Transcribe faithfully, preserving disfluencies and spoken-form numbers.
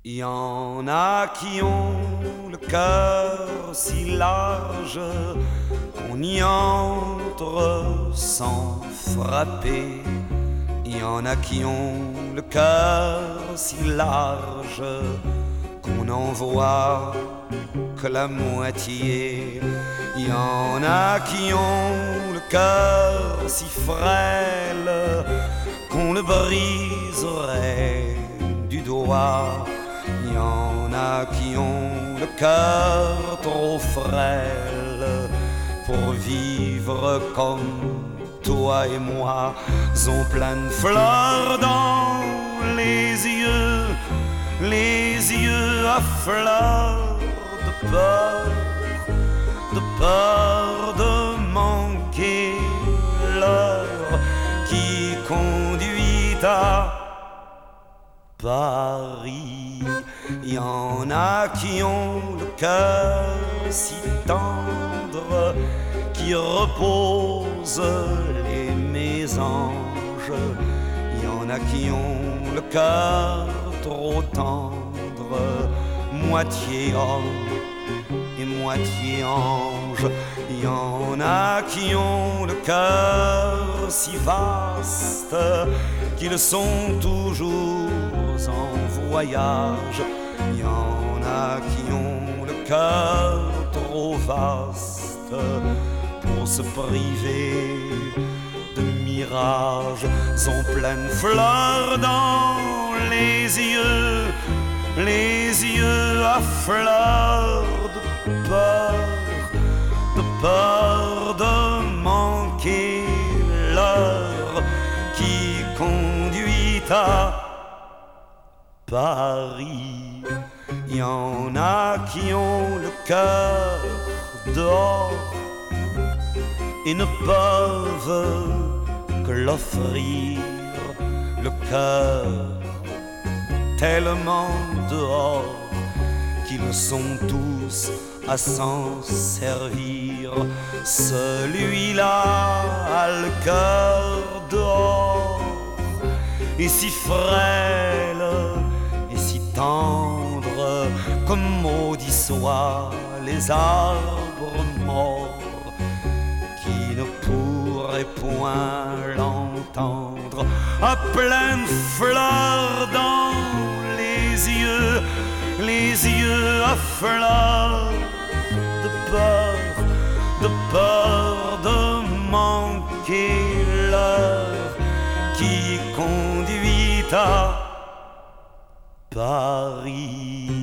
Il y en a qui ont le cœur si large qu'on y entre sans frapper. Il y en a qui ont le cœur si large qu'on n'en voit que la moitié. Il y en a qui ont le cœur si frêle qu'on le briserait du doigt. Il y en a qui ont le cœur trop frêle pour vivre comme toi et moi, ont plein de fleurs dans les yeux, les yeux à fleurs de peur, de peur de manquer l'heure qui conduit à Paris. Il y en a qui ont le cœur si tendre qui repose les mésanges. Il y en a qui ont le cœur trop tendre, moitié homme et moitié ange. Il y en a qui ont le cœur si vaste qu'ils sont toujours en voyage. Il y en a qui ont le cœur trop vaste pour se priver de mirages, ont pleine fleurs dans les yeux, les yeux à fleurs de peur, de peur de manquer l'heure qui conduit à Paris. Il y en a qui ont le cœur dehors et ne peuvent que l'offrir, le cœur tellement dehors qu'ils sont tous à s'en servir. Celui-là a le cœur dehors et si frêle et si tendre, comme maudits soient les arbres morts qui ne pourraient point l'entendre. À pleines fleurs dans les yeux, les yeux à fleurs de peur, de peur de manquer l'heure qui conduit à Paris.